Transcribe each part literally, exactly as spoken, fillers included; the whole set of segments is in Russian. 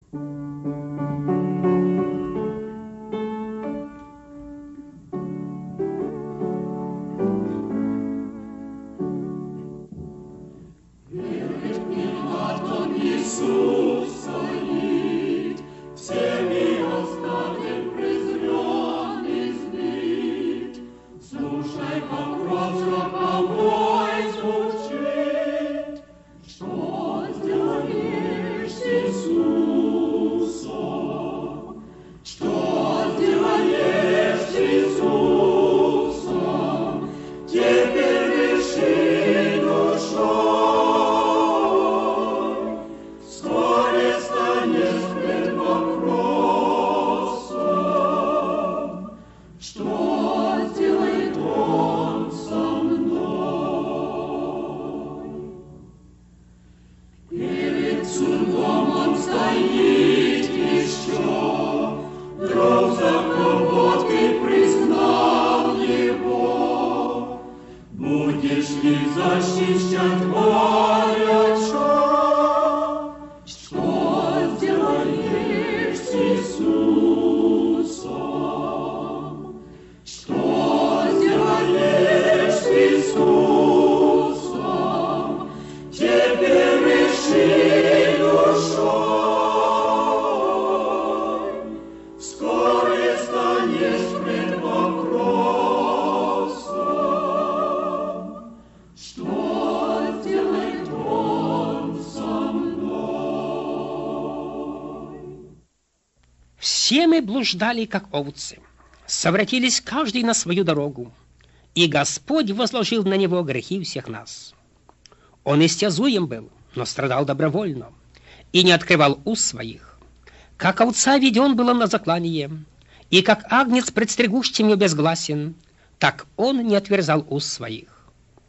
Все мы блуждали, как овцы, совратились каждый на свою дорогу, и Господь возложил на него грехи всех нас. Он истязуем был, но страдал добровольно, и не открывал уст своих. Как овца веден был он на заклание, и как агнец пред стригущим безгласен, так он не отверзал уст своих.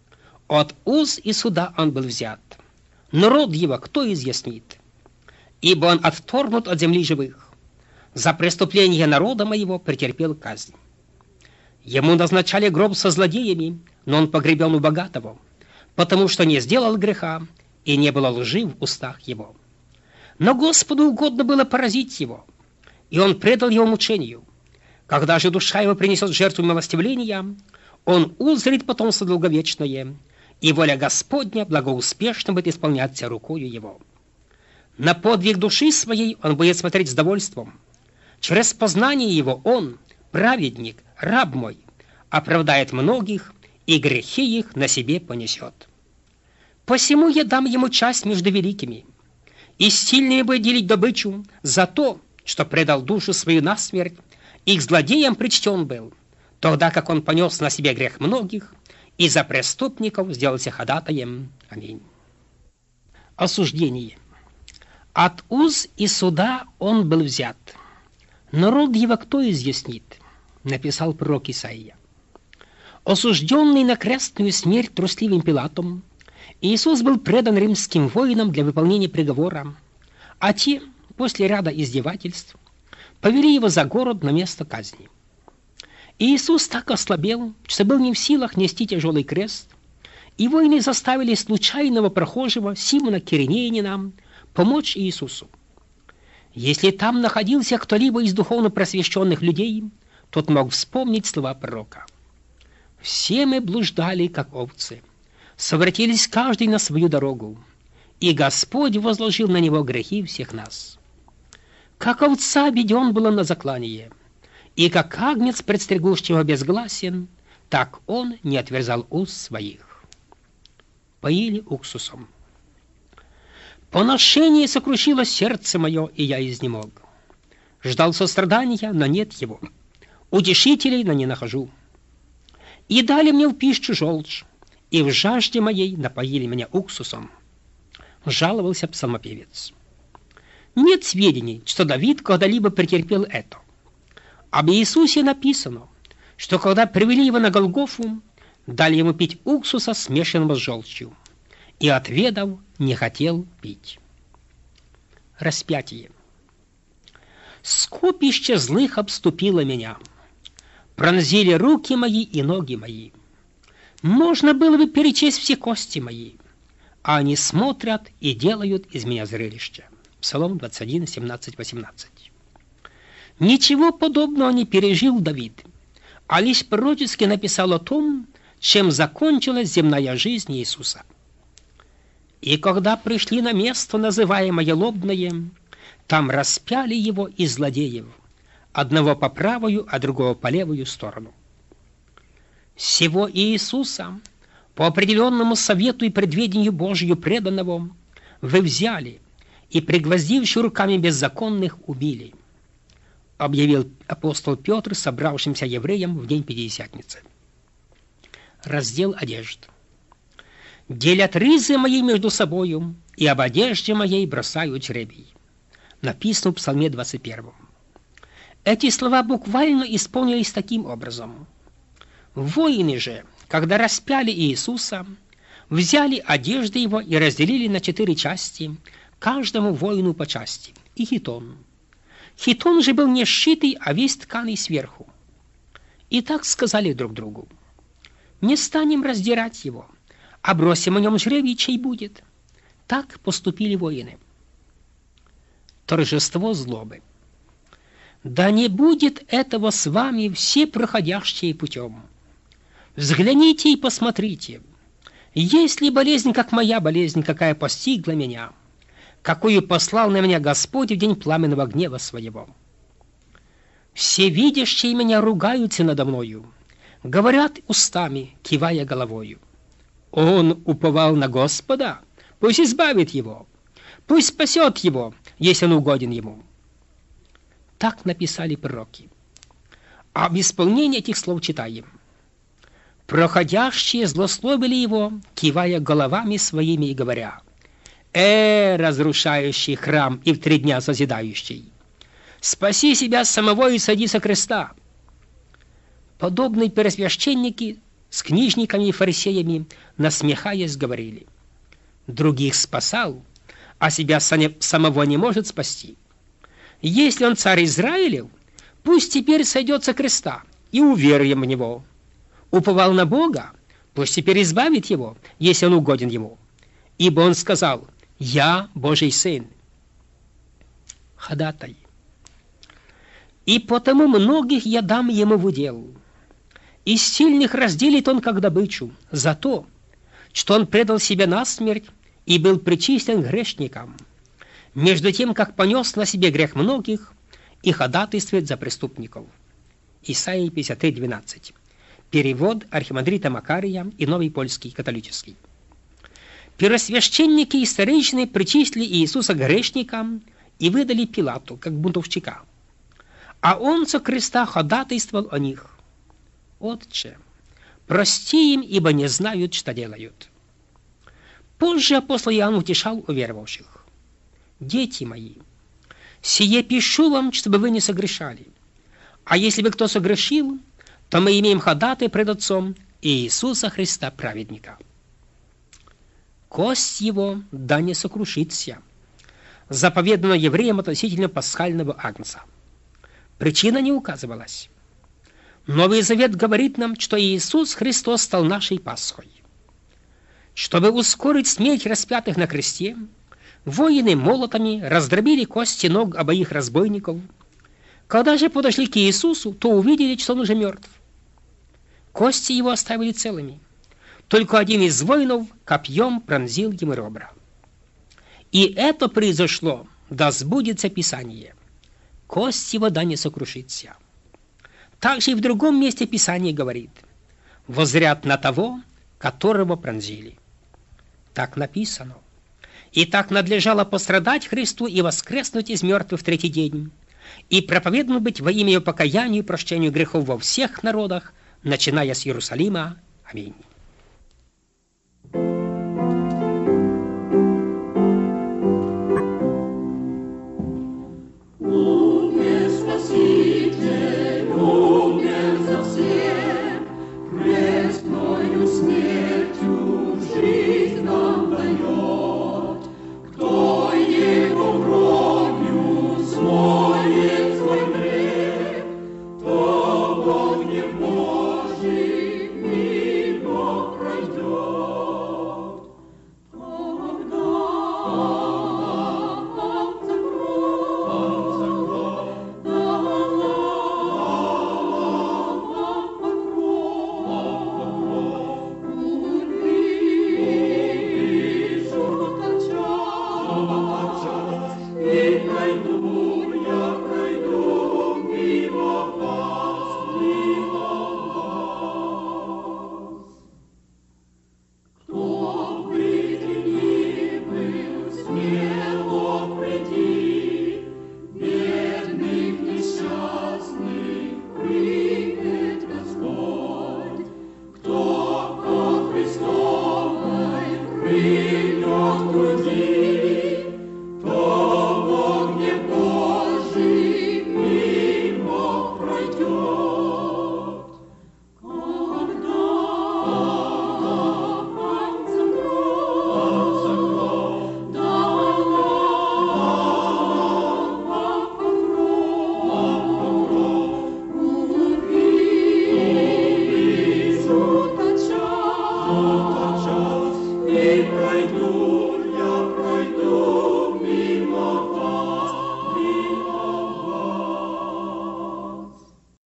От уз и суда он был взят, но род его кто изъяснит? Ибо он отторгнут от земли живых. За преступление народа моего претерпел казнь. Ему назначали гроб со злодеями, но он погребен у богатого, потому что не сделал греха, и не было лжи в устах его. Но Господу угодно было поразить его, и он предал его мучению. Когда же душа его принесет жертву милостивления, он узрит потомство долговечное, и воля Господня благоуспешно будет исполняться рукою его. На подвиг души своей он будет смотреть с довольством. Через познание его он, праведник, раб мой, оправдает многих, и грехи их на себе понесет. Посему я дам ему часть между великими, и сильнее будет делить добычу за то, что предал душу свою на смерть, и к злодеям причтен был, тогда как он понес на себе грех многих, и за преступников сделался ходатаем. Аминь. Осуждение. От уз и суда он был взят, но род его кто изъяснит? Написал пророк Исаия. Осужденный на крестную смерть трусливым Пилатом, Иисус был предан римским воинам для выполнения приговора, а те, после ряда издевательств, повели его за город на место казни. Иисус так ослабел, что был не в силах нести тяжелый крест, и воины заставили случайного прохожего Симона Киринеянина помочь Иисусу. Если там находился кто-либо из духовно просвещенных людей, тот мог вспомнить слова пророка. «Все мы блуждали, как овцы, совратились каждый на свою дорогу, и Господь возложил на него грехи всех нас. Как овца веден был он на заклание, и как агнец пред стригущим безгласен, так он не отверзал уст своих». Поили уксусом. Поношение сокрушило сердце мое, и я изнемог. Ждал сострадания, но нет его. Утешителей, но не нахожу. И дали мне в пищу желчь, и в жажде моей напоили меня уксусом. Жаловался псалмопевец. Нет сведений, что Давид когда-либо претерпел это. Об Иисусе написано, что когда привели его на Голгофу, дали ему пить уксуса, смешанного с желчью, и, отведав, не хотел пить. Распятие. Скопище злых обступило меня. Пронзили руки мои и ноги мои. Можно было бы перечесть все кости мои, а они смотрят и делают из меня зрелище. Псалом двадцать один, семнадцать, восемнадцать. Ничего подобного не пережил Давид, а лишь пророчески написал о том, чем закончилась земная жизнь Иисуса. «И когда пришли на место, называемое Лобное, там распяли его и злодеев, одного по правую, а другого по левую сторону». Сего Иисуса, по определенному совету и предведению Божию преданного, вы взяли и, пригвоздивши руками беззаконных, убили, объявил апостол Петр собравшимся евреям в день Пятидесятницы. Раздел одежд. «Делят ризы мои между собою, и об одежде моей бросают жребий». Написано в Псалме двадцать первом. Эти слова буквально исполнились таким образом. Воины же, когда распяли Иисуса, взяли одежды его и разделили на четыре части, каждому воину по части, и хитон. Хитон же был не сшитый, а весь тканый сверху. И так сказали друг другу: «Не станем раздирать его, а бросим о нем жребий, чей будет». Так поступили воины. Торжество злобы. «Да не будет этого с вами все проходящие путем. Взгляните и посмотрите, есть ли болезнь, как моя болезнь, какая постигла меня, какую послал на меня Господь в день пламенного гнева своего. Все видящие меня ругаются надо мною, говорят устами, кивая головою. Он уповал на Господа, пусть избавит его, пусть спасет его, если он угоден ему». Так написали пророки. А в исполнении этих слов читаем: «Проходящие злословили его, кивая головами своими и говоря: «Э, разрушающий храм и в три дня созидающий, спаси себя самого и сойди со креста». Подобные первосвященники с книжниками и фарисеями, насмехаясь, говорили: «Других спасал, а себя самого не может спасти. Если он царь Израилев, пусть теперь сойдет со креста, и уверуем в него. Уповал на Бога, пусть теперь избавит его, если он угоден ему. Ибо он сказал: я Божий сын». Ходатай. «И потому многих я дам ему в удел. Из сильных разделит он как добычу за то, что он предал себя на смерть и был причислен к грешникам, между тем, как понес на себе грех многих и ходатайствует за преступников». Исайя пятьдесят три, двенадцать. Перевод архимандрита Макария и Новый польский католический. Первосвященники и старейшины причислили Иисуса к грешникам и выдали Пилату, как бунтовщика. А он со креста ходатайствовал о них: «Отче, прости им, ибо не знают, что делают». Позже апостол Иоанн утешал уверовавших: «Дети мои, сие пишу вам, чтобы вы не согрешали. А если бы кто согрешил, то мы имеем ходатай пред Отцом Иисуса Христа, праведника. Кость его да не сокрушится». Заповедано евреям относительно пасхального агнца. Причина не указывалась. Новый Завет говорит нам, что Иисус Христос стал нашей Пасхой. Чтобы ускорить смерть распятых на кресте, воины молотами раздробили кости ног обоих разбойников. Когда же подошли к Иисусу, то увидели, что он уже мертв. Кости его оставили целыми. Только один из воинов копьем пронзил ему ребра. И это произошло, да сбудется Писание: кость его да не сокрушится. Также и в другом месте Писание говорит: воззрят на того, которого пронзили. Так написано. И так надлежало пострадать Христу и воскреснуть из мертвых в третий день, и проповедовать быть во имя покаянию и прощению грехов во всех народах, начиная с Иерусалима. Аминь. Бог не может мимо. пойду.